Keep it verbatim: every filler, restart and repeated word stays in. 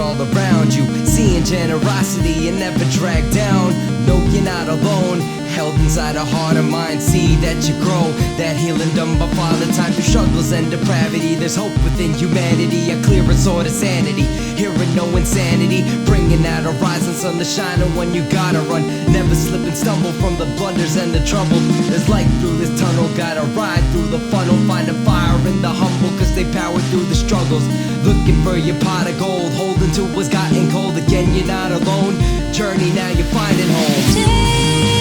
all around you, seeing generosity and never dragged down. No, you're not alone, held inside a heart and mind. See that you grow, that healing done by Father Time. Through struggles and depravity, there's hope within humanity, a clearer sort of sanity, hearing no insanity, bringing out a rising sun to shine on when you gotta run. Never slip and stumble from the blunders and the trouble. There's light through this tunnel, gotta ride through the funnel, finding fire in the humble, cause they power through the struggles. Looking for your pot of gold, holding to what's gotten cold. Again, you're not alone, journey now you're finding home.